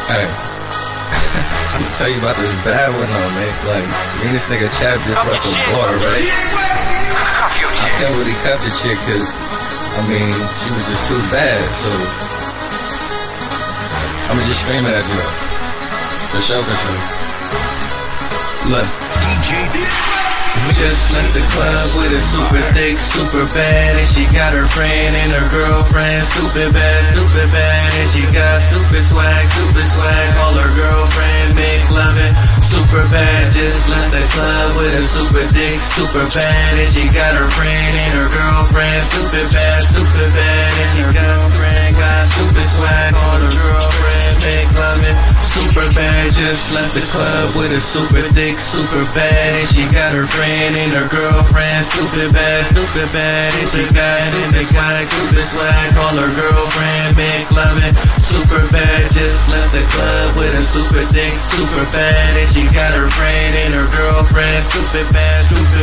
Hey, I'm gonna tell you about this bad one though, man. Like, me and this nigga Chap just left the water, right? I can't really cuff the chick cause, I mean, she was just too bad, so I'ma just scream it at you though. For sure. Look. Just left the club with a super thick, super bad, and she got her friend and her girlfriend. Stupid bad, and she got stupid swag. Call her girlfriend, make loving super bad. Just left the club with a super thick, super bad, and she got her friend and her girlfriend. Stupid bad, and she got her friend, got stupid swag. Call her girlfriend, make loving super bad. Just left the club with a super thick, super bad, and she got her friend and her girlfriend. Stupid bad, and she got stupid swag. Call her girlfriend, make loving super bad. Just left the club with a super thick, super bad, and she got her friend and her girlfriend. Stupid bad,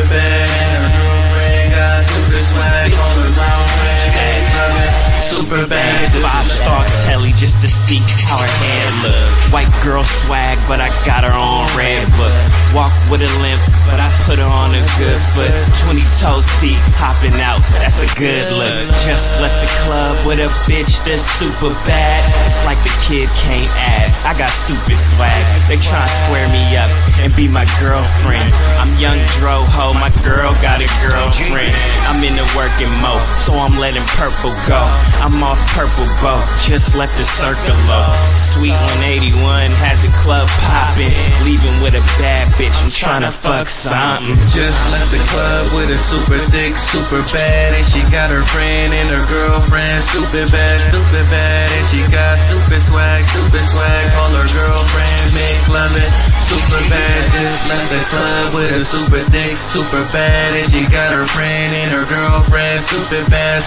and her girlfriend got stupid swag. Call her girlfriend, make loving super bad. 5-star telly just to see how her hair look. White girl swag, but I got her on red book. Walk with a limp, but I put her on a good foot. 20 toes deep, hopping out, that's a good look. Just left the club with a bitch that's super bad. It's like the kid can't add. I got stupid swag. They try to square me up and be my girlfriend. I'm young Dro ho, my girl got a girlfriend. I'm in the working mode, so I'm letting purple go. I'm off purple boat, just left the circle low. Sweet 181, had the club poppin'. Leaving with a bad bitch, I'm tryna fuck something. Just left the club with a super thick, super bad, and she got her friend and her girlfriend. Stupid bad, and she got stupid swag. Call her girlfriend, make loving super bad. Just left the club with a super thick, super bad, and she got her friend and her girlfriend. Stupid bad,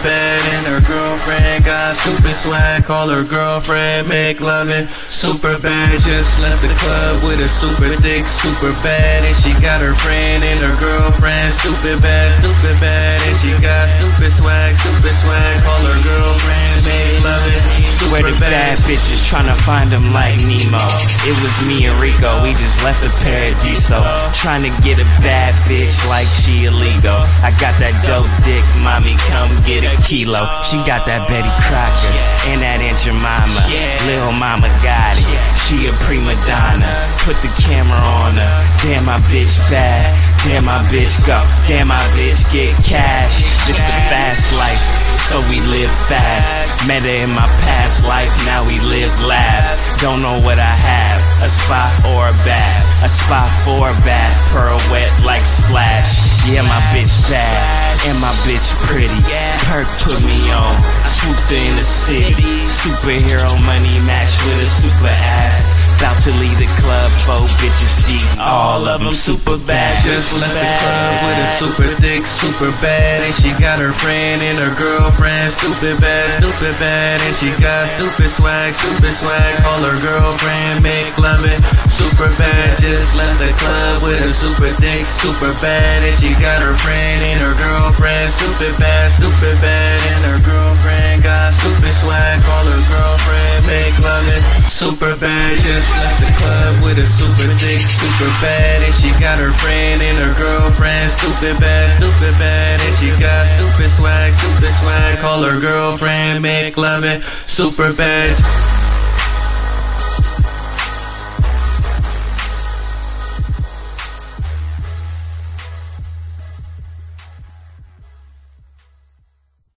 and her girlfriend got stupid swag. Call her girlfriend, make loving super bad. Just left the club with a super thick, super bad, and she got her friend and her girlfriend. Stupid bad, and she got stupid swag. Call her girlfriend, make loving super Where the bad bitches tryna find them like Nemo. It was me and Rico, we just left the Paradiso. Tryna get a bad bitch like she illegal. I got that dope dick, mommy, come get a kilo. She got that Betty Crocker and that Aunt Jemima. Lil' mama got it, she a prima donna. Put the camera on her, damn my bitch bad. Damn my bitch go, damn my bitch get cash. This the fast life, so we live fast. Met her in my past life, now we live laugh. Don't know what I have, a spot or a bath. A spot for a bath, pearl wet like splash. Yeah, my bitch bad, and my bitch pretty. Perk put me on, swooped her in the city. Superhero money matched with a super ass. About to leave the club, 4 bitches deep, all of them super bad. Just left the club with a super thick, super bad, and she got her friend and her girlfriend. Stupid bad, and she got stupid swag. Call her girlfriend, make loving super bad. Just left the club with a super thick, super bad, and she got her friend and her girlfriend. Stupid bad, and her girlfriend got stupid swag. Call her girlfriend, make loving super bad. Just left the club with a super thick, super bad, and she got her friend and her girlfriend. Stupid bad, and she got stupid swag. Call her girlfriend, make loving super bad.